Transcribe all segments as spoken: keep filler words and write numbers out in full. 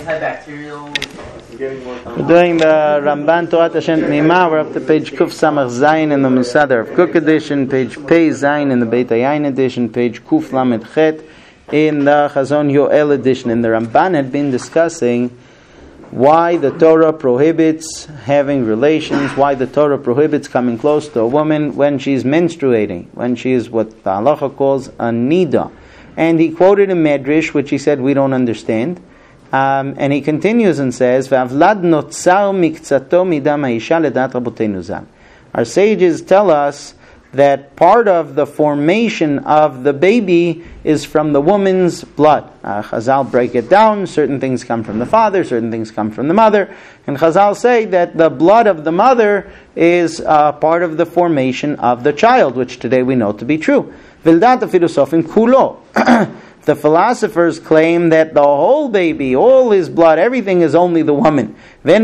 antibacterial. We're doing the Ramban Torah Hashem Nima. We're up to page Kuf Samach Zayin in the Musadar of Cook edition, page Pei Zayin in the Beit Hayayin edition, page Kuf Lamed Chet in the Chazon Yoel edition. And the Ramban had been discussing why the Torah prohibits having relations, why the Torah prohibits coming close to a woman when she's menstruating, when she is what the halacha calls a nida. And he quoted a medrash, which he said we don't understand. Um, and he continues and says, "V'avlad notzar mikzato midam ha'isha ledat rabotenu zal." Our sages tell us that part of the formation of the baby is from the woman's blood. Uh, Chazal break it down. Certain things come from the father, certain things come from the mother. And Chazal say that the blood of the mother is uh, part of the formation of the child, which today we know to be true. Vildat filosofim kulo. The philosophers claim that the whole baby, all his blood, everything is only the woman. The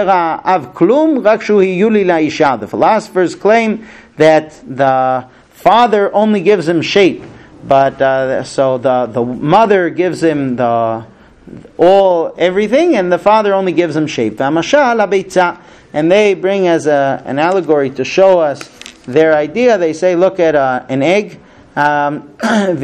philosophers claim that the father only gives him shape, but uh, so the, the mother gives him the all everything, and the father only gives him shape. And they bring as a, an allegory to show us their idea. They say, look at uh, an egg. Um, and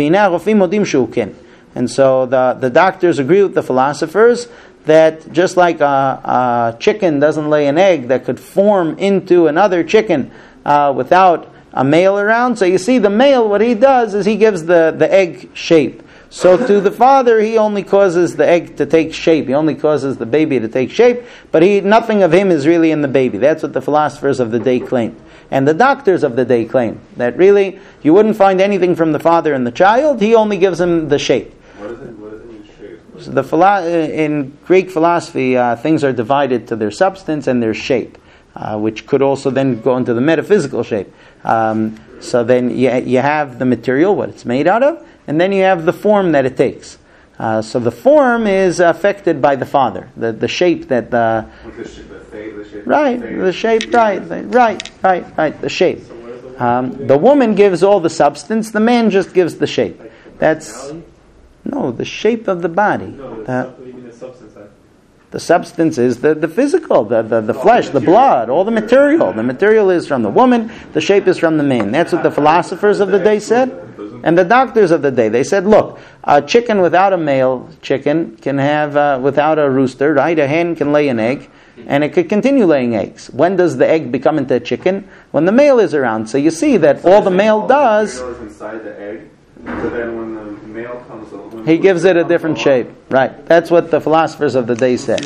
so the, the doctors agree with the philosophers that just like a, a chicken doesn't lay an egg that could form into another chicken uh, without a male around, so you see the male, what he does is he gives the, the egg shape. So to the father, he only causes the egg to take shape. He only causes the baby to take shape, but he nothing of him is really in the baby. That's what the philosophers of the day claim. And the doctors of the day claim that really you wouldn't find anything from the father and the child. He only gives him the shape. What is it? What does it mean, shape? So the philo- in Greek philosophy, uh, things are divided to their substance and their shape, uh, which could also then go into the metaphysical shape. Um, so then you, you have the material, what it's made out of, and then you have the form that it takes. Uh, so the form is affected by the father, the the shape that the, the, sh- the, shape, the shape, right, the shape, right, the, right, right, right, the shape. Um, the woman gives all the substance; the man just gives the shape. That's no, the shape of the body. No, the, what do you mean the substance? the substance is the, the physical, the, the, the flesh, the blood, all the material. The material is from the woman; the shape is from the man. That's what the philosophers of the day said. And the doctors of the day, they said, look, a chicken without a male chicken can have, uh, without a rooster, right? A hen can lay an egg, and it could continue laying eggs. When does the egg become into a chicken? When the male is around. So you see that all the male does, the material is inside the egg, so then when the male comes along, he gives it a different shape. Right. That's what the philosophers of the day said.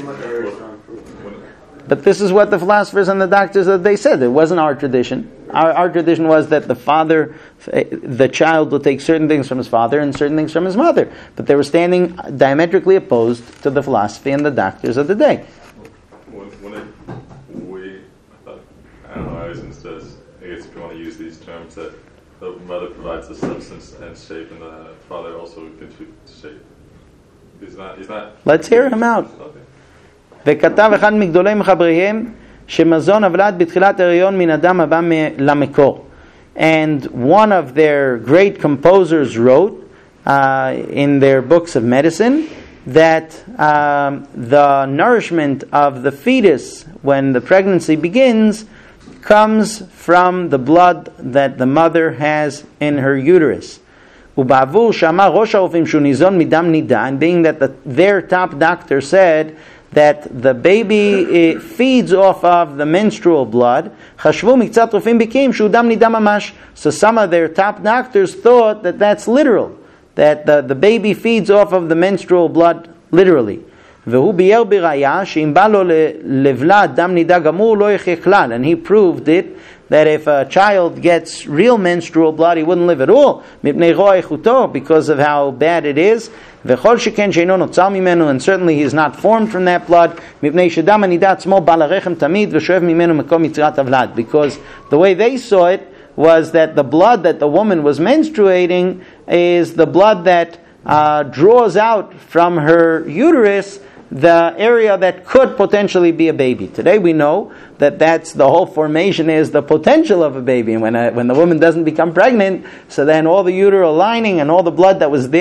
But this is what the philosophers and the doctors of the day said. It wasn't our tradition. Our, our tradition was that the father, the child will take certain things from his father and certain things from his mother. But they were standing diametrically opposed to the philosophy and the doctors of the day. When, when it, we, I don't know, I always understood, I guess if you want to use these terms, that the mother provides the substance and shape, and the father also contributes shape. He's not, he's not... Let's hear him out. Okay. וכתב אחד מגדולי מחבריהם שמזון הוולד בתחילת הריון מן אדם הבא למקור. And one of their great composers wrote uh, in their books of medicine that um, the nourishment of the fetus when the pregnancy begins comes from the blood that the mother has in her uterus. ובעבור שאמר ראש הרופאים שהוא ניזון מדם נידה, and being that the, their top doctor said that the baby uh, feeds off of the menstrual blood, חשבו מקצת רופאים בקיאים שהוא דם נידה ממש. So some of their top doctors thought that that's literal, that the, the baby feeds off of the menstrual blood literally. והוא ביאר בראיה שאם בא לו לבלד דם נידה גמור לא יחיה כלל, and he proved it that if a child gets real menstrual blood, he wouldn't live at all, מפני רוע איכותו, because of how bad it is. וכל שכן שאינו נוצר ממנו, and certainly he is not formed from that blood, מפני שדם הנידה עצמו בא לרחם תמיד ושואב ממנו מקום יצירת הוולד. Because the way they saw it was that the blood that the woman was menstruating is the blood that uh, draws out from her uterus the area that could potentially be a baby. Today we know that that's the whole formation is the potential of a baby. And when a, when the woman doesn't become pregnant, so then all the uteral lining and all the blood that was there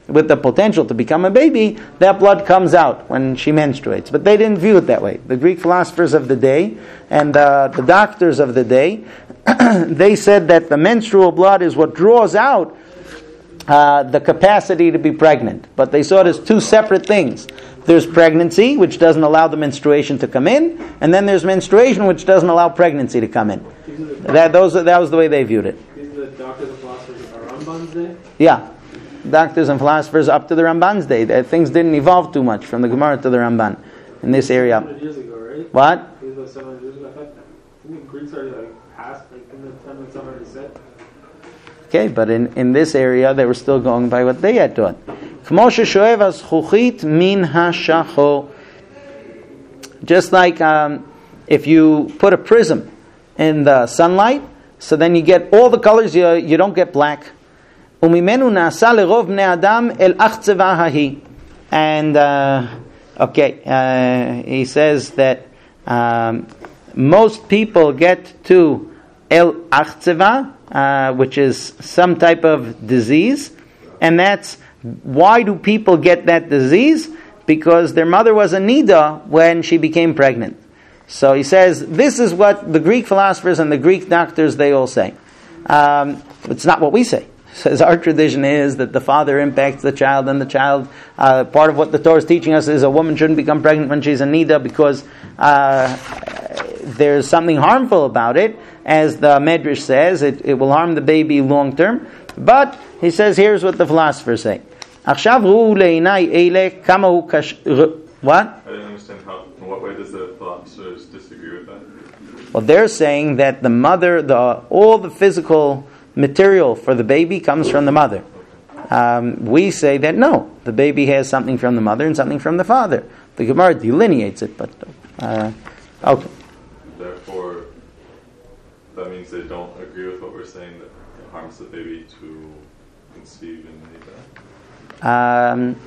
with the potential to become a baby, that blood comes out when she menstruates. But they didn't view it that way. The Greek philosophers of the day and uh, the doctors of the day, they said that the menstrual blood is what draws out uh, the capacity to be pregnant. But they saw it as two separate things. There's pregnancy, which doesn't allow the menstruation to come in, and then there's menstruation, which doesn't allow pregnancy to come in. That those that was the way they viewed it. These are the doctors and philosophers of Ramban's day? Yeah. Doctors and philosophers up to the Ramban's day. That things didn't evolve too much from the Gemara to the Ramban in this area. seven hundred years ago, right? What? These were seven hundred years ago. I thought I think the Greeks already like passed like in the time when someone already said. Okay, but in, in this area they were still going by what they had taught. Just like um, if you put a prism in the sunlight, so then you get all the colors, you, you don't get black. And uh, okay, uh, he says that um, most people get to el achzeva, uh, which is some type of disease, and that's why do people get that disease? Because their mother was a nida when she became pregnant. So he says this is what the Greek philosophers and the Greek doctors they all say. Um, it's not what we say. Says our tradition is that the father impacts the child, and the child, uh, part of what the Torah is teaching us is a woman shouldn't become pregnant when she's a nida because uh, there's something harmful about it. As the Medrash says, it, it will harm the baby long term. But he says, here's what the philosophers say. What? I didn't understand how. In what way does the philosophers disagree with that? Well, they're saying that the mother, the all the physical material for the baby comes from the mother. Um, we say that no, the baby has something from the mother and something from the father. The Gemara delineates it, but uh, okay. Therefore, that means they don't agree with what we're saying that it harms the baby to conceive and make that. Um,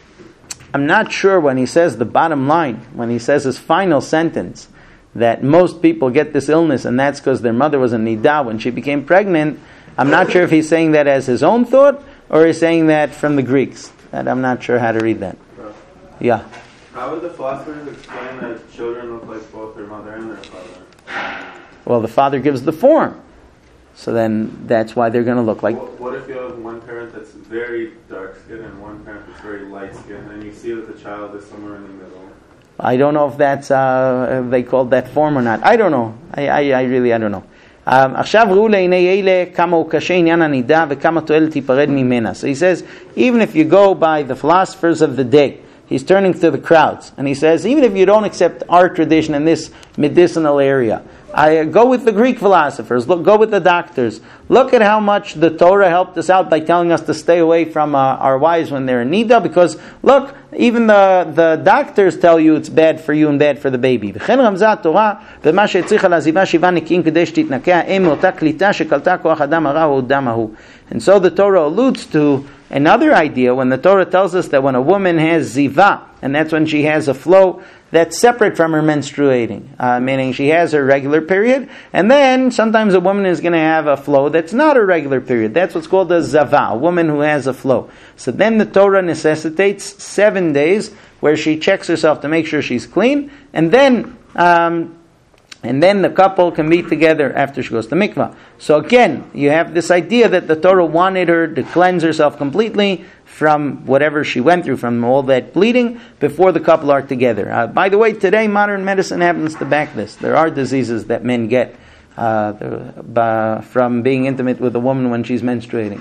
I'm not sure when he says the bottom line, when he says his final sentence, that most people get this illness and that's because their mother was a nida when she became pregnant. I'm not sure if he's saying that as his own thought or he's saying that from the Greeks. And I'm not sure how to read that. Yeah. How would the philosophers explain that children look like both their mother and their father? Well, the father gives the form. So then that's why they're going to look like... What, what if you have one parent that's very dark skinned and one parent that's very light skinned and you see that the child is somewhere in the middle? I don't know if that's uh, if they called that form or not. I don't know. I, I, I really I don't know. עכשיו ראו לעיני אלה כמה הוא קשה עניין הנידה וכמה תועלת תיפרד ממנה. So he says, even if you go by the philosophers of the day, he's turning to the crowds, and he says, even if you don't accept our tradition in this medicinal area, I go with the Greek philosophers, look, go with the doctors. Look at how much the Torah helped us out by telling us to stay away from uh, our wives when they're in nida, because look, even the, the doctors tell you it's bad for you and bad for the baby. וכן רמזה התורה במה שהצריכה לעזיבה שבעה נקיים כדי שתתנקה האם מאותה קליטה שקלטה כוח אדם הרע או דם ההוא. And so the Torah alludes to another idea when the Torah tells us that when a woman has ziva, and that's when she has a flow that's separate from her menstruating, uh, meaning she has her regular period, and then sometimes a woman is going to have a flow that's not a regular period. That's what's called a zava, a woman who has a flow. So then the Torah necessitates seven days where she checks herself to make sure she's clean, and then um, and then the couple can be together after she goes to mikvah. So again, you have this idea that the Torah wanted her to cleanse herself completely from whatever she went through, from all that bleeding, before the couple are together. Uh, by the way, today modern medicine happens to back this. There are diseases that men get uh, the, from being intimate with a woman when she's menstruating.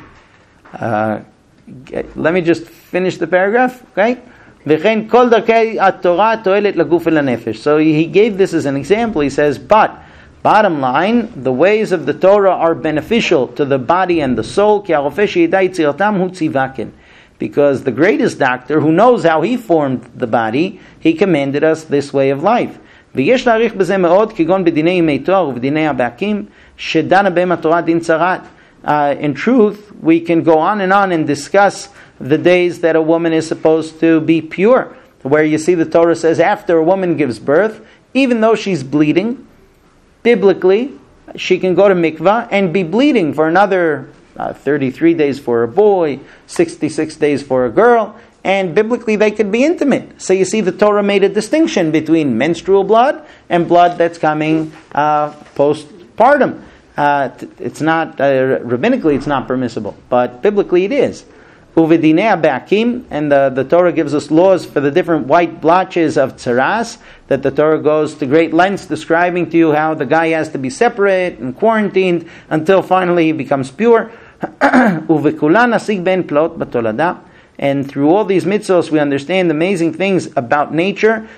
Uh, let me just finish the paragraph, okay? So he gave this as an example. He says, but bottom line, the ways of the Torah are beneficial to the body and the soul. Because the greatest doctor, who knows how he formed the body, he commanded us this way of life. Uh, in truth, we can go on and on and discuss the days that a woman is supposed to be pure. Where you see the Torah says after a woman gives birth, even though she's bleeding, biblically, she can go to mikvah and be bleeding for another uh, thirty-three days for a boy, sixty-six days for a girl, and biblically they could be intimate. So you see the Torah made a distinction between menstrual blood and blood that's coming uh, postpartum. Uh, it's not, uh, rabbinically it's not permissible, but biblically it is. Uvidinei ba'akim, and the, the Torah gives us laws for the different white blotches of tzaras, that the Torah goes to great lengths describing to you how the guy has to be separate and quarantined until finally he becomes pure. Uvekulan asig ben plot batolada. And through all these mitzvos, we understand amazing things about nature.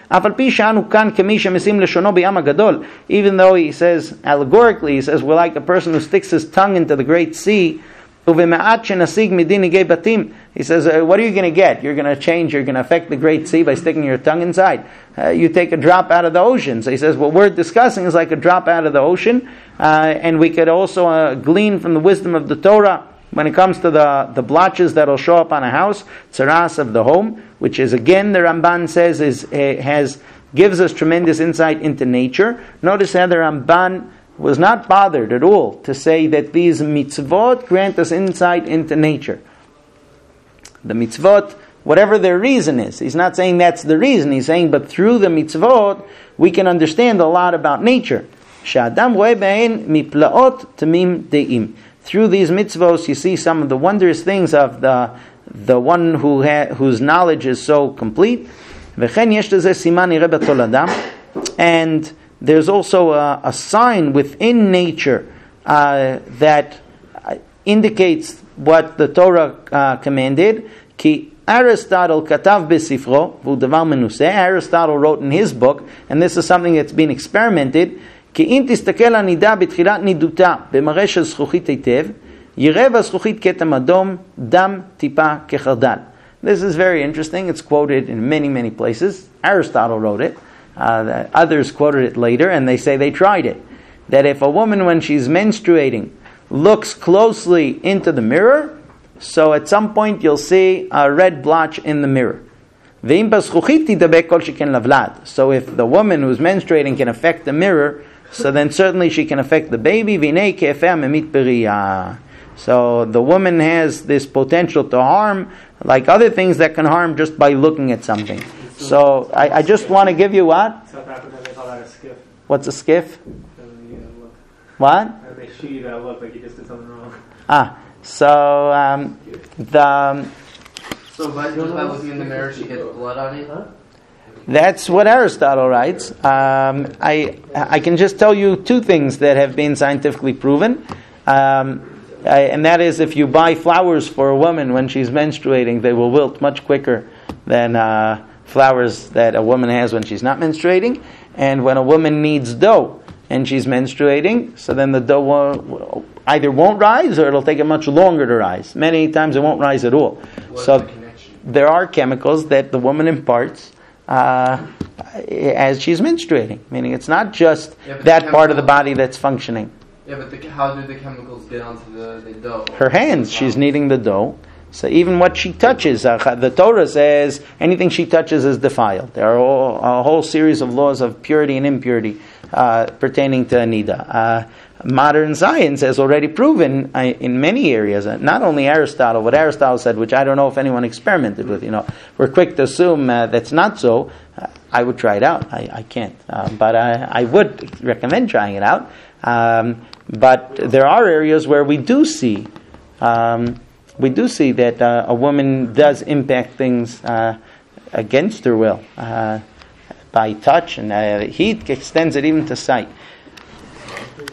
Even though he says, allegorically, he says, we're like a person who sticks his tongue into the great sea. He says, uh, what are you going to get? You're going to change, you're going to affect the great sea by sticking your tongue inside. Uh, you take a drop out of the ocean. So he says, what we're discussing is like a drop out of the ocean. Uh, and we could also uh, glean from the wisdom of the Torah when it comes to the, the blotches that will show up on a house, tzaras of the home, which is again, the Ramban says, is uh, has gives us tremendous insight into nature. Notice how the Ramban was not bothered at all to say that these mitzvot grant us insight into nature. The mitzvot, whatever their reason is, he's not saying that's the reason, he's saying, but through the mitzvot, we can understand a lot about nature. Sha'adam roeh be'en miplaot tamim de'im. Through these mitzvos, you see some of the wondrous things of the the one who ha, whose knowledge is so complete. And there's also a, a sign within nature uh, that uh, indicates what the Torah uh, commanded. Ki Aristotle katav besifro v'udavar menuseh. Aristotle wrote in his book, and this is something that's been experimented. כי אם תסתכל הנידה בתחילת נידותה במראה של זכוכית היטב, יראה בזכוכית כתם אדום, דם טיפה כחרדל. This is very interesting. It's quoted in many, many places. Aristotle wrote it. Uh, others quoted it later, and they say they tried it. That if a woman, when she's menstruating, looks closely into the mirror, so at some point you'll see a red blotch in the mirror. ואם בזכוכית תדבק כל שכן לבלד. So if the woman who's menstruating can affect the mirror, so then certainly she can affect the baby. So the woman has this potential to harm, like other things that can harm just by looking at something. So I, I just want to give you what? South Africa, they call that a skiff. What's a skiff? You look. What? And they shoot you that look like you just did something wrong. Ah, so um, the... So by, just by looking in the mirror, she gets blood on it? Huh? That's what Aristotle writes. Um, I I can just tell you two things that have been scientifically proven. Um, I, and that is, if you buy flowers for a woman when she's menstruating, they will wilt much quicker than uh, flowers that a woman has when she's not menstruating. And when a woman needs dough and she's menstruating, so then the dough will, either won't rise or it'll take it much longer to rise. Many times it won't rise at all. What's so the there are chemicals that the woman imparts uh, as she's menstruating. Meaning it's not just yeah, that part of the body that's functioning. Yeah, but the, how do the chemicals get onto the, the dough? Her hands, she's kneading the dough. So even what she touches, uh, the Torah says anything she touches is defiled. There are all, a whole series of laws of purity and impurity uh, pertaining to Nida. Uh, modern science has already proven uh, in many areas, uh, not only Aristotle, what Aristotle said, which I don't know if anyone experimented with. You know, we're quick to assume uh, that's not so. Uh, I would try it out. I, I can't. Uh, but I, I would recommend trying it out. Um, but there are areas where we do see... Um, We do see that uh, a woman does impact things uh, against her will uh, by touch, and uh, heat extends it even to sight.